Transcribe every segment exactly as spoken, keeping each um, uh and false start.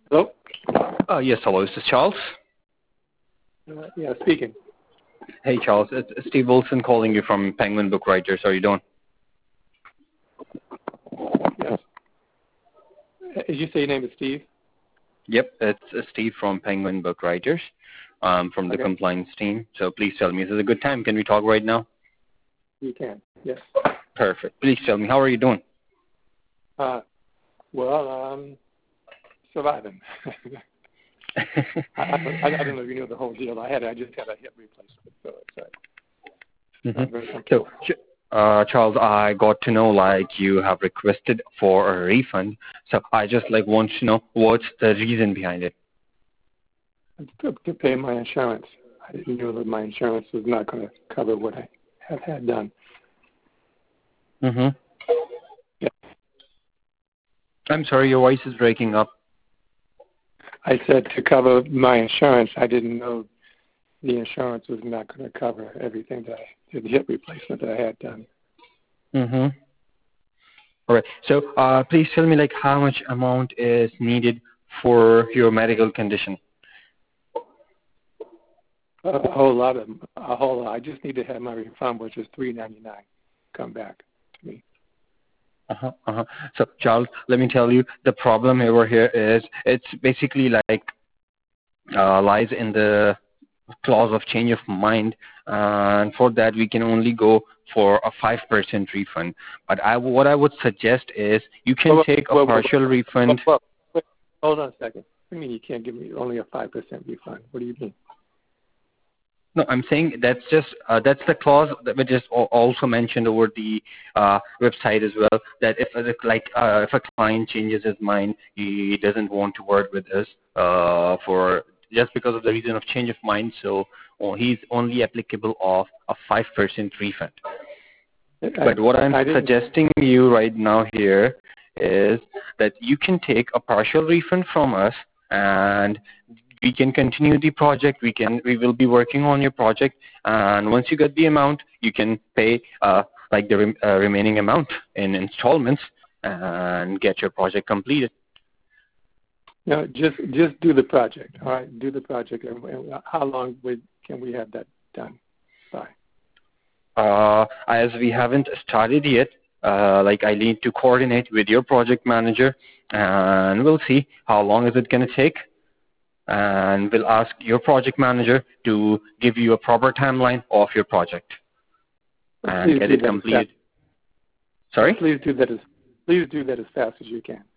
Hello? Uh, yes, hello. Is this Charles? Uh, yeah, speaking. Hey, Charles. It's Steve Wilson calling you from Penguin Book Writers. How are you doing? Yes. As you say, your name is Steve? Yep, it's uh, Steve from Penguin Book Writers, um, from the Okay. compliance team. So please tell me, is this a good time? Can we talk right now? You can, yes. Perfect. Please tell me, how are you doing? Uh, well, um, surviving. I, I, don't, I don't know if you know the whole deal. I had I just had a hip replacement, so it's uh, not Mm-hmm. very comfortable. So, uh, Charles, I got to know like you have requested for a refund. So I just like want to know what's the reason behind it. To, to pay my insurance. I didn't know that my insurance was not going to cover what I have had done. Mm-hmm. Yeah. I'm sorry, your voice is breaking up. I said to cover my insurance. I didn't know the insurance was not going to cover everything that I, the hip replacement that I had done. Mm-hmm. All right. So uh, please tell me like how much amount is needed for your medical condition. A, a whole lot of them. A whole lot. I just need to have my refund, which is three ninety nine, come back to me. Uh-huh, uh-huh. So Charles, let me tell you, the problem over here is it's basically like uh, lies in the clause of change of mind, uh, and for that we can only go for a five percent refund. But I, what I would suggest is you can Well, take a well, well, partial refund. well, well, hold on a second. What do you mean you can't give me only a five percent refund? What do you mean? No, I'm saying that's just uh, that's the clause that which is al- also mentioned over the uh, website as well. That if uh, like uh, if a client changes his mind, he doesn't want to work with us uh, for just because of the reason of change of mind. So oh, he's only applicable of a five percent refund. I, But what I'm I didn't. suggesting you right now here is that you can take a partial refund from us, and we can continue the project. We can we will be working on your project, and once you get the amount, you can pay uh, like the rem- uh, remaining amount in installments and get your project completed. No, just just do the project. All right, do the project. And and how long would, can we have that done by? Uh, as we haven't started yet, uh, like I need to coordinate with your project manager, and we'll see how long is it going to take. And we'll ask your project manager to give you a proper timeline of your project Well, and please get do it that as fast. completed. Sorry? Please do that as please do that as fast as you can.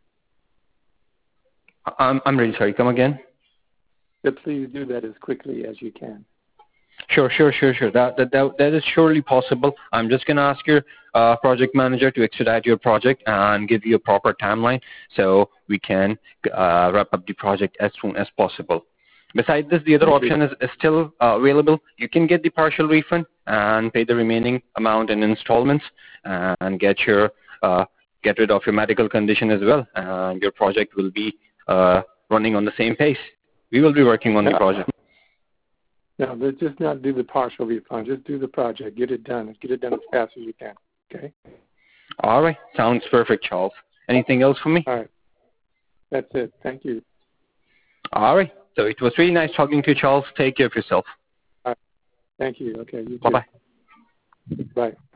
I'm, I'm really sorry. Come again? But please do that as quickly as you can. Sure, sure, sure, sure. That, that, that, that is surely possible. I'm just going to ask your uh, project manager to expedite your project and give you a proper timeline so we can uh, wrap up the project as soon as possible. Besides this, the other Thank you. option is, is still uh, available. You can get the partial refund and pay the remaining amount in installments and get your uh, get rid of your medical condition as well, and your project will be uh, running on the same pace. We will be working on the No, project. no, but just not do the partial refund. Just do the project. Get it done. Get it done as fast as you can. Okay? All right. Sounds perfect, Charles. Anything else for me? All right. That's it. Thank you. All right. So it was really nice talking to you, Charles. Take care of yourself. All right. Thank you. Okay, you too. Bye-bye. Bye.